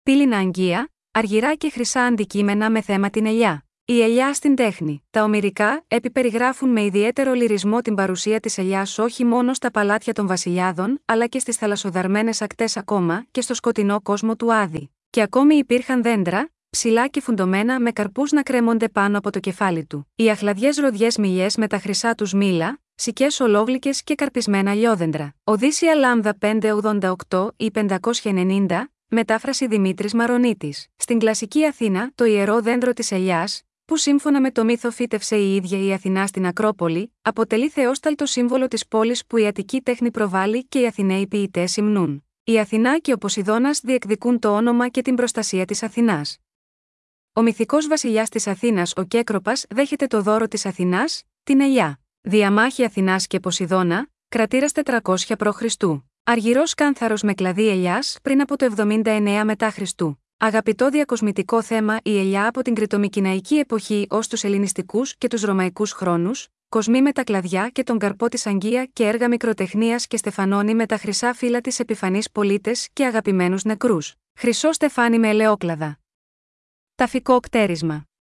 Πύληνα αγγεία, αργυρά και χρυσά αντικείμενα με θέμα την ελιά. Η ελιά στην τέχνη. Τα ομηρικά περιγράφουν με ιδιαίτερο λυρισμό την παρουσία της ελιάς όχι μόνο στα παλάτια των βασιλιάδων, αλλά και στις θαλασσοδαρμένες ακτές, ακόμα και στο σκοτεινό κόσμο του Άδη. Και ακόμη υπήρχαν δέντρα, ψηλά και φουντωμένα με καρπούς να κρέμονται πάνω από το κεφάλι του. Οι αχλαδιές ροδιές μυλιές με τα χρυσά τους μήλα, σικές ολόγλυκες και καρπισμένα λιόδεντρα. Οδύσσια Λάμδα 588 ή 590, μετάφραση Δημήτρης Μαρονίτης. Στην κλασική Αθήνα, το ιερό δέντρο της ελιάς, που σύμφωνα με το μύθο φύτευσε η ίδια η Αθηνά στην Ακρόπολη, αποτελεί θεόσταλτο σύμβολο της πόλης που η αττική τέχνη προβάλλει και οι Αθηναίοι ποιητές υμνούν. Η Αθηνά και ο Ποσειδώνας διεκδικούν το όνομα και την προστασία της Αθηνάς. Ο μυθικός βασιλιάς της Αθήνας, ο Κέκροπας, δέχεται το δώρο της Αθηνάς, την ελιά. Διαμάχη Αθηνάς και Ποσειδώνα, κρατήρας 400 π.Χ. Αργυρός κάνθαρος με κλαδί ελιάς πριν από το 79 μετά Χριστού. Αγαπητό διακοσμητικό θέμα η ελιά από την κρητομικηναϊκή εποχή ως τους ελληνιστικούς και τους ρωμαϊκούς χρόνους, κοσμοί με τα κλαδιά και τον καρπό της αγγεία και έργα μικροτεχνίας και στεφανώνει με τα χρυσά φύλλα της επιφανής πολίτες και αγαπημένους νεκρούς. Χρυσό στεφάνι με ελαιόκλαδα. Ταφικό κτέρισμα.